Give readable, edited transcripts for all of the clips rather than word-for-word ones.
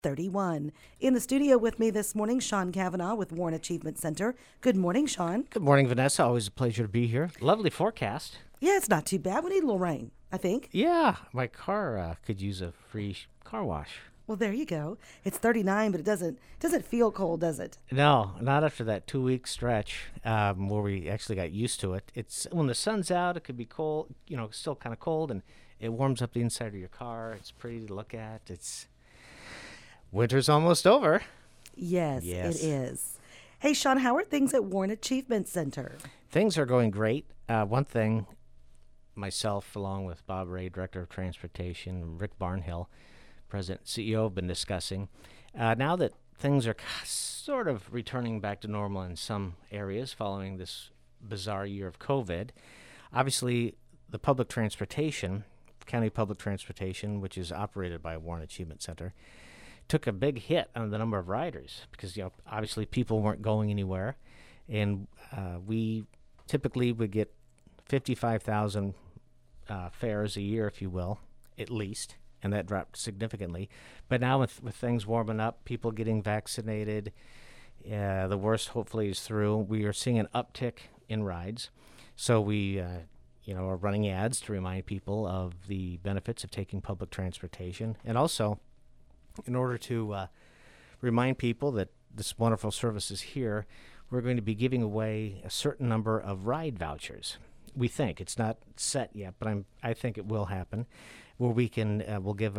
31. In the studio with me this morning, Sean Kavanaugh with Warren Achievement Center. Good morning, Sean. Good morning, Vanessa. Always a pleasure to be here. Lovely forecast. Yeah, it's not too bad. We need a little rain, I think. Yeah, my car could use a free car wash. Well, there you go. It's 39, but it doesn't feel cold, does it? No, not after that 2-week stretch where we actually got used to it. It's when the sun's out, it could be cold, still kind of cold, and it warms up the inside of your car. It's pretty to look at. Winter's almost over. Yes, it is. Hey, Sean, how are things at Warren Achievement Center? Things are going great. One thing, myself, along with Bob Ray, Director of Transportation, and Rick Barnhill, President and CEO, have been discussing. Now that things are sort of returning back to normal in some areas following this bizarre year of COVID, obviously the public transportation, county public transportation, which is operated by Warren Achievement Center, took a big hit on the number of riders because obviously people weren't going anywhere, and we typically would get 55,000 fares a year, if you will, at least, and that dropped significantly. But now with things warming up, people getting vaccinated, the worst hopefully is through. We are seeing an uptick in rides, so we are running ads to remind people of the benefits of taking public transportation, and also in order to remind people that this wonderful service is here, we're going to be giving away a certain number of ride vouchers. We think it's not set yet, but I think it will happen, where we can we'll give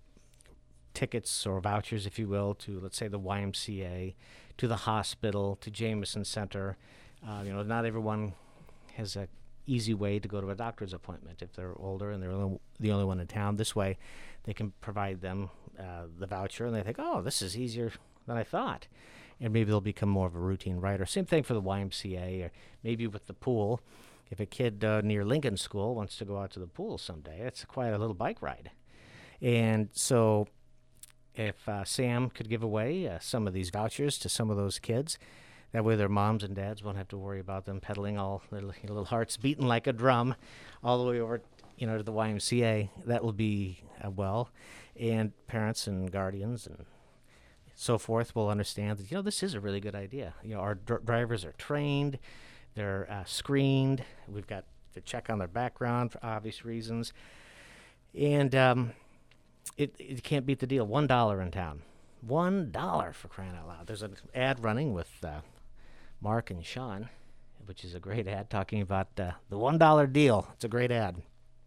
tickets or vouchers, if you will, to, let's say, the YMCA, to the hospital, to Jameson Center. Not everyone has a easy way to go to a doctor's appointment if they're older and they're the only one in town. This way, they can provide them the voucher, and they think, oh, this is easier than I thought. And maybe they'll become more of a routine rider. Same thing for the YMCA, or maybe with the pool. If a kid near Lincoln School wants to go out to the pool someday, it's quite a little bike ride. And so if Sam could give away some of these vouchers to some of those kids, that way their moms and dads won't have to worry about them pedaling all their little hearts beating like a drum all the way over to the YMCA. That will be well. And parents and guardians and so forth will understand that, this is a really good idea. Our drivers are trained. They're screened. We've got to check on their background for obvious reasons. And it can't beat the deal. $1 in town. $1 for crying out loud. There's an ad running with Mark and Sean, which is a great ad, talking about the $1 deal. It's a great ad.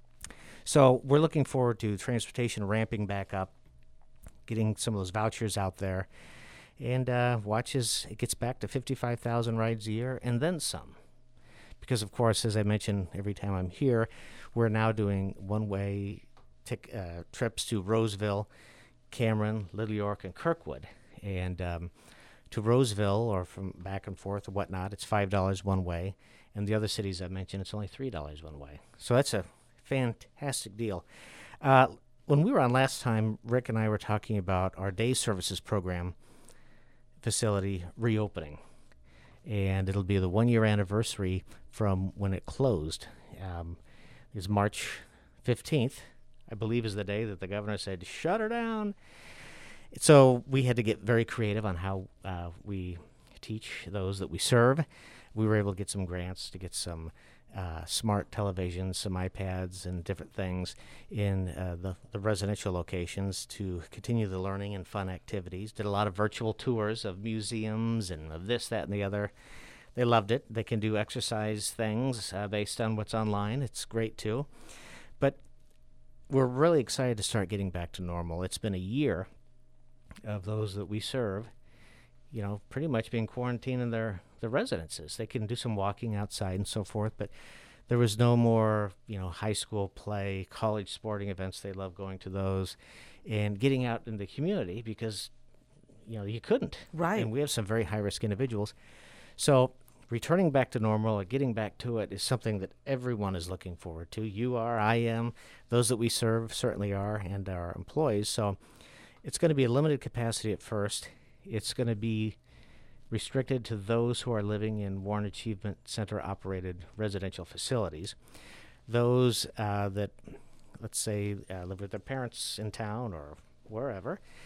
So we're looking forward to transportation ramping back up, getting some of those vouchers out there, and watch as it gets back to 55,000 rides a year and then some. Because, of course, as I mentioned every time I'm here, we're now doing one-way trips to Roseville, Cameron, Little York, and Kirkwood. And to Roseville, or from back and forth or whatnot, it's $5 one way. And the other cities I mentioned, it's only $3 one way. So that's a fantastic deal. When we were on last time, Rick and I were talking about our day services program facility reopening. And it'll be the 1-year anniversary from when it closed. It's March 15th, I believe, is the day that the governor said, shut her down. So we had to get very creative on how we teach those that we serve. We were able to get some grants to get some smart televisions, some iPads, and different things in the residential locations to continue the learning and fun activities. Did a lot of virtual tours of museums and of this, that, and the other. They loved it. They can do exercise things based on what's online. It's great, too. But we're really excited to start getting back to normal. It's been a year of those that we serve, pretty much being quarantined in their residences. They can do some walking outside and so forth, but there was no more, high school play, college sporting events. They love going to those and getting out in the community because, you couldn't. Right. And we have some very high-risk individuals. So returning back to normal or getting back to it is something that everyone is looking forward to. You are, I am, those that we serve certainly are, and our employees. So it's going to be a limited capacity at first. It's going to be restricted to those who are living in Warren Achievement Center-operated residential facilities. Those that, let's say, live with their parents in town or wherever,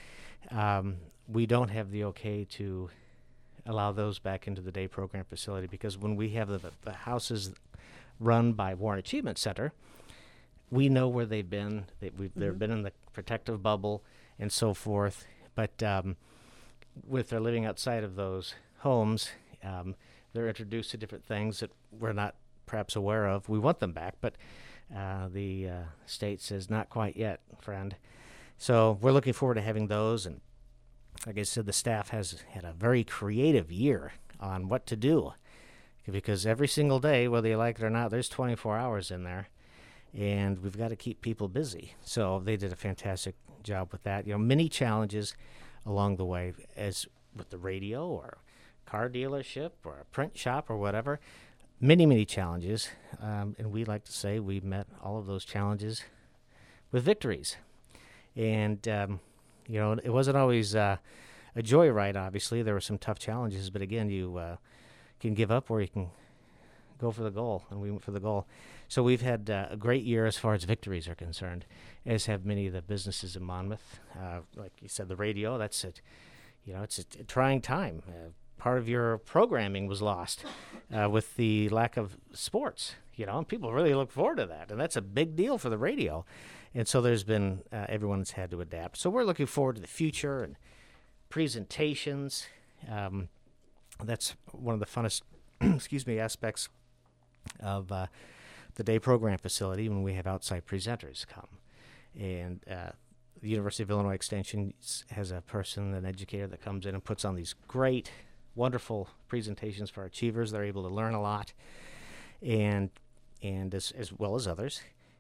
We don't have the okay to allow those back into the day program facility, because when we have the houses run by Warren Achievement Center, we know where they've been. They've been in the protective bubble and so forth. But with their living outside of those homes, they're introduced to different things that we're not perhaps aware of. We want them back, but the state says not quite yet, friend. So we're looking forward to having those. And like I said, the staff has had a very creative year on what to do, because every single day, whether you like it or not, there's 24 hours in there, and we've got to keep people busy. So they did a fantastic job with that. Many challenges along the way, as with the radio or car dealership or a print shop or whatever. Many challenges, and we like to say we met all of those challenges with victories. And it wasn't always a joyride. Obviously, there were some tough challenges, but again, you can give up or you can go for the goal, and we went for the goal. So we've had a great year as far as victories are concerned, as have many of the businesses in Monmouth. Like you said, the radio, that's it. It's a trying time. Part of your programming was lost with the lack of sports, and people really look forward to that, and that's a big deal for the radio. And so there's been, everyone's had to adapt. So we're looking forward to the future and presentations. That's one of the funnest aspects of the day program facility, when we have outside presenters come. And the University of Illinois Extension has a person, an educator, that comes in and puts on these great, wonderful presentations for our achievers. They're able to learn a lot, and as well as others.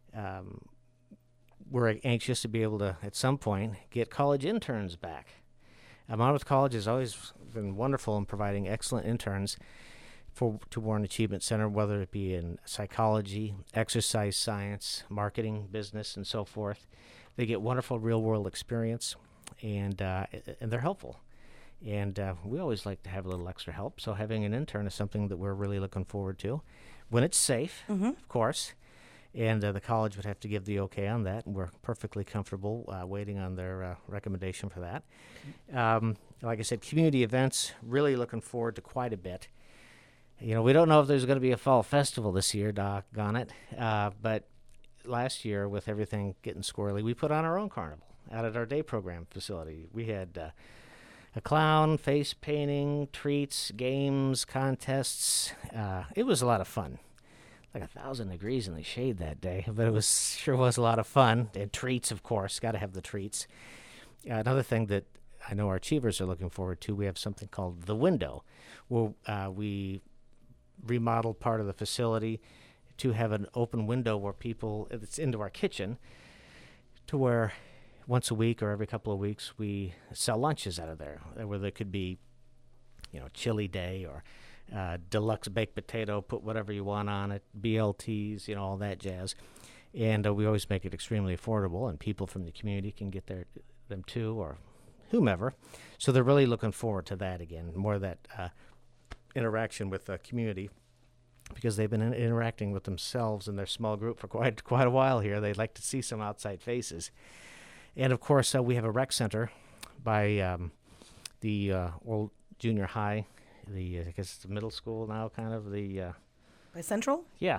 We're anxious to be able to, at some point, get college interns back. Monmouth College has always been wonderful in providing excellent interns to Warren Achievement Center, whether it be in psychology, exercise science, marketing, business, and so forth. They get wonderful real-world experience, and they're helpful. And we always like to have a little extra help, so having an intern is something that we're really looking forward to, when it's safe, of course. And the college would have to give the okay on that, and we're perfectly comfortable waiting on their recommendation for that. Like I said, community events, really looking forward to quite a bit. We don't know if there's going to be a fall festival this year, doggone it, but last year, with everything getting squirrely, we put on our own carnival out at our day program facility. We had a clown, face painting, treats, games, contests. It was a lot of fun. Like 1,000 degrees in the shade that day, but it sure was a lot of fun. And treats, of course, got to have the treats. Another thing that I know our achievers are looking forward to, we have something called The Window, where we remodeled part of the facility to have an open window where it's into our kitchen, to where once a week or every couple of weeks we sell lunches out of there, where there could be, chili day or deluxe baked potato, put whatever you want on it, BLTs, all that jazz. And we always make it extremely affordable, and people from the community can get them too, or whomever. So they're really looking forward to that again, more of that interaction with the community, because they've been interacting with themselves in their small group for quite a while here. They'd like to see some outside faces. And, of course, we have a rec center by the old junior high, I guess it's the middle school now, kind of the... By Central? Yeah.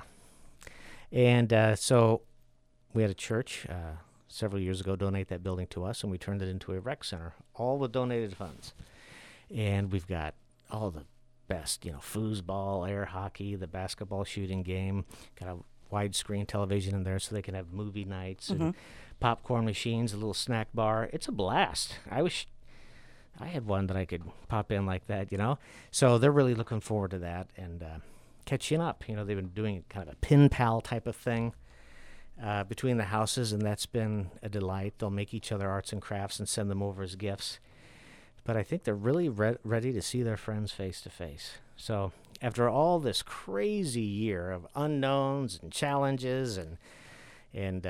And so we had a church several years ago donate that building to us, and we turned it into a rec center, all with donated funds. And we've got all the best, foosball, air hockey, the basketball shooting game, got a widescreen television in there so they can have movie nights and popcorn machines, a little snack bar. It's a blast. I wish I had one that I could pop in like that, So they're really looking forward to that and catching up. They've been doing kind of a pen pal type of thing between the houses, and that's been a delight. They'll make each other arts and crafts and send them over as gifts. But I think they're really ready to see their friends face to face. So after all this crazy year of unknowns and challenges and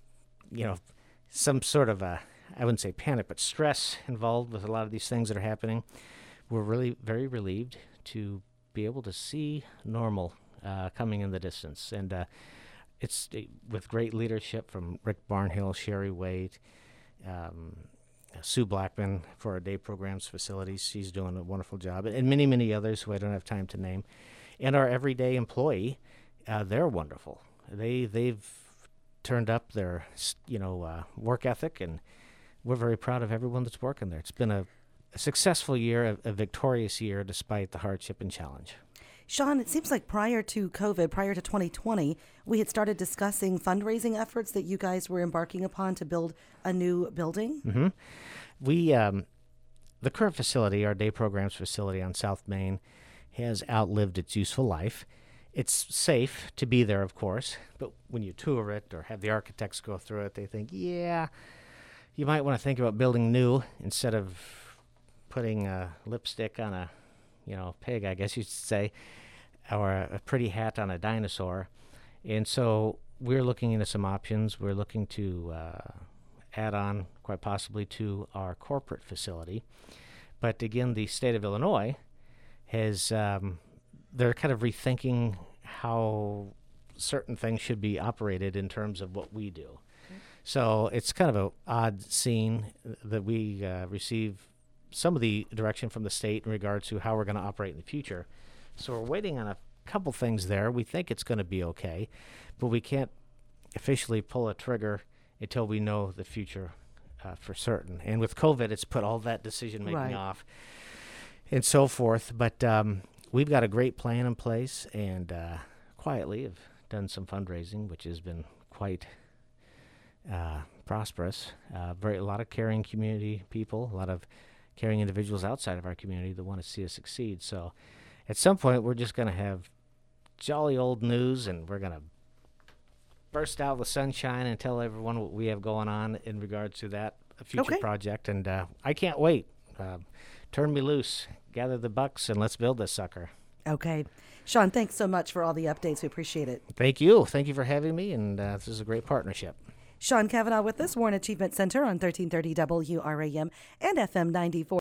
some sort of I wouldn't say panic, but stress involved with a lot of these things that are happening, we're really very relieved to be able to see normal coming in the distance. And it's with great leadership from Rick Barnhill, Sherry Waite, Sue Blackman for our day programs facilities. She's doing a wonderful job, and many, many others who I don't have time to name. And our everyday employee, they're wonderful. They've turned up their work ethic, and we're very proud of everyone that's working there. It's been a successful year, a victorious year, despite the hardship and challenge. Sean, it seems like prior to COVID, prior to 2020, we had started discussing fundraising efforts that you guys were embarking upon to build a new building. Mm-hmm. We, the current facility, our day programs facility on South Main, has outlived its useful life. It's safe to be there, of course, but when you tour it or have the architects go through it, they think, yeah, you might want to think about building new instead of putting lipstick on a pig, I guess you should say, or a pretty hat on a dinosaur. And so we're looking into some options. We're looking to add on, quite possibly, to our corporate facility. But again, the state of Illinois has, they're kind of rethinking how certain things should be operated in terms of what we do. Okay. So it's kind of an odd scene that we receive some of the direction from the state in regards to how we're going to operate in the future. So we're waiting on a couple things there. We think it's going to be okay, but we can't officially pull a trigger until we know the future for certain. And with COVID, it's put all that decision-making off and so forth. But we've got a great plan in place, and quietly have done some fundraising, which has been quite prosperous. A lot of caring community people, a lot of caring individuals outside of our community that want to see us succeed. So at some point, we're just going to have jolly old news, and we're going to burst out with sunshine and tell everyone what we have going on in regards to that future project. And I can't wait. Turn me loose, gather the bucks, and let's build this sucker. Okay. Sean, thanks so much for all the updates. We appreciate it. Thank you. Thank you for having me, and this is a great partnership. Sean Cavanaugh with us, Warren Achievement Center on 1330 WRAM and FM 94.